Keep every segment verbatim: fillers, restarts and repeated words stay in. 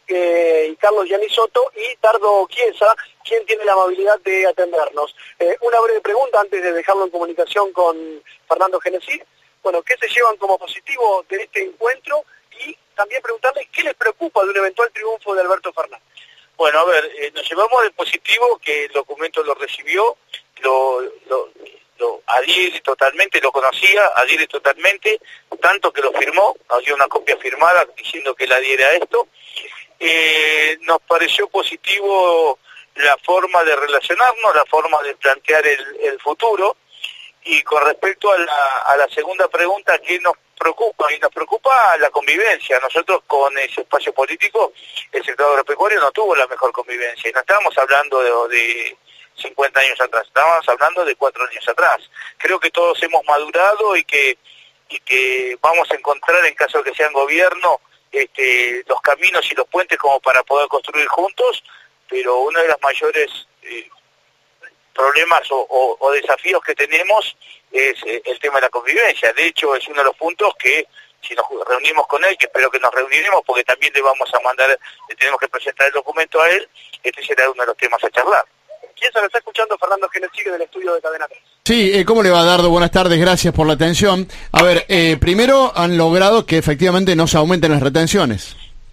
eh, y Carlos Giannisotto, y Dardo Chiesa, quien tiene la amabilidad de atendernos. Eh, una breve pregunta antes de dejarlo en comunicación con Fernando Genesi. Bueno, ¿qué se llevan como positivo de este encuentro? Y también preguntarles qué les preocupa de un eventual triunfo de Alberto Fernández. Bueno, a ver, eh, nos llevamos de positivo que el documento lo recibió, lo, lo, lo adhiere totalmente, lo conocía, adhiere totalmente, tanto que lo firmó, había una copia firmada diciendo que él adhiere a esto. Eh, nos pareció positivo la forma de relacionarnos, la forma de plantear el, el futuro. Y con respecto a la, a la segunda pregunta, ¿qué nos preocupa? Y nos preocupa la convivencia. Nosotros con ese espacio político, el sector agropecuario no tuvo la mejor convivencia. Y no estábamos hablando de, de cincuenta años atrás, estábamos hablando de cuatro años atrás. Creo que todos hemos madurado y que, y que vamos a encontrar, en caso de que sean gobierno, este, los caminos y los puentes como para poder construir juntos, pero una de las mayores Eh, problemas o, o, o desafíos que tenemos es eh, el tema de la convivencia. De hecho, es uno de los puntos que, si nos reunimos con él, que espero que nos reuniremos, porque también le vamos a mandar, le tenemos que presentar el documento a él, este será uno de los temas a charlar. ¿Quién se lo está escuchando? Fernando Genesi, del estudio de Cadena tres. Sí, eh, ¿cómo le va, Dardo? Buenas tardes, gracias por la atención. A ver, eh, primero han logrado que efectivamente no se aumenten las retenciones.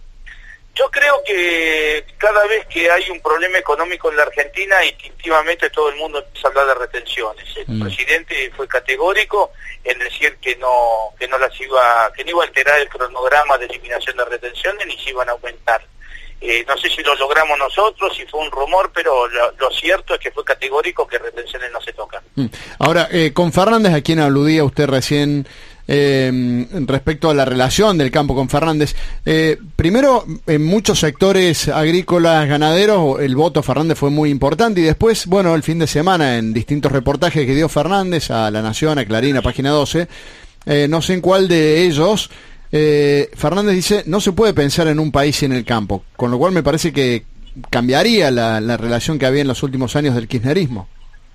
Yo creo que cada vez que hay un problema económico en la Argentina, instintivamente todo el mundo empieza a hablar de retenciones. El mm. presidente fue categórico en decir que no que no las iba que no iba a alterar el cronograma de eliminación de retenciones ni se iban a aumentar. Eh, no sé si lo logramos nosotros, si fue un rumor, pero lo, lo cierto es que fue categórico que retenciones no se tocan. Mm. Ahora, eh, con Fernández, ¿a quién aludía usted recién? Eh, respecto a la relación del campo con Fernández, eh, primero en muchos sectores agrícolas, ganaderos, el voto a Fernández fue muy importante, y después, bueno, el fin de semana en distintos reportajes que dio Fernández a La Nación, a Clarín, a Página doce, eh, no sé en cuál de ellos, eh, Fernández dice, no se puede pensar en un país sin el campo, con lo cual me parece que cambiaría la, la relación que había en los últimos años del kirchnerismo.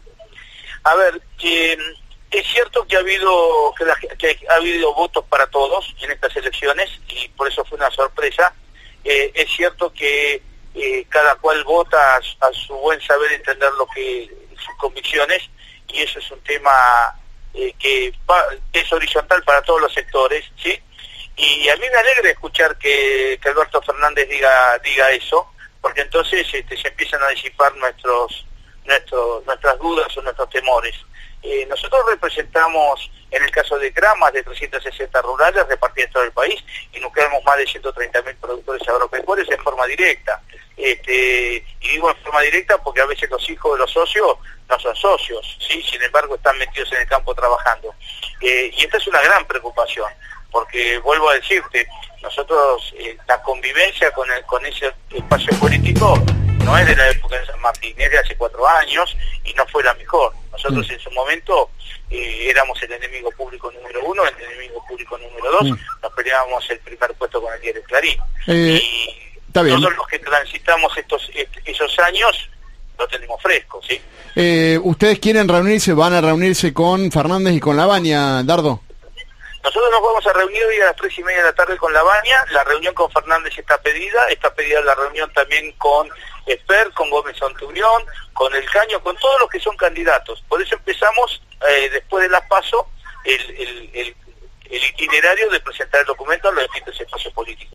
A ver, que... Es cierto que ha habido que, la, que ha habido votos para todos en estas elecciones y por eso fue una sorpresa. Eh, es cierto que eh, cada cual vota a, a su buen saber entender lo que sus convicciones, y eso es un tema eh, que, va, que es horizontal para todos los sectores, ¿sí? Y a mí me alegra escuchar que, que Alberto Fernández diga diga eso, porque entonces este, se empiezan a disipar nuestros nuestros nuestras dudas o nuestros temores. Eh, nosotros representamos, en el caso de C R A, más de trescientas sesenta rurales repartidas en todo el país, y nucleamos más de ciento treinta mil productores agropecuarios en forma directa. Este, y digo en forma directa porque a veces los hijos de los socios no son socios, ¿sí? Sin embargo están metidos en el campo trabajando. Eh, y esta es una gran preocupación, porque vuelvo a decirte, nosotros eh, la convivencia con, el, con ese espacio político no es de la época de San Martín, es de hace cuatro años y no fue la mejor. Nosotros mm. en su momento eh, éramos el enemigo público número uno, el enemigo público número dos, mm. nos peleábamos el primer puesto con el diario Clarín. Eh, y está bien. Todos los que transitamos estos esos años lo tenemos fresco, ¿sí? Eh, ¿Ustedes quieren reunirse, van a reunirse con Fernández y con Labaña, Dardo? Nosotros nos vamos a reunir hoy a las tres y media de la tarde con Labaña. La reunión con Fernández está pedida, está pedida la reunión también con Esper, con Gómez Centurión, con El Caño, con todos los que son candidatos. Por eso empezamos, eh, después de las PASO, el, el, el, el itinerario de presentar el documento a los distintos espacios políticos.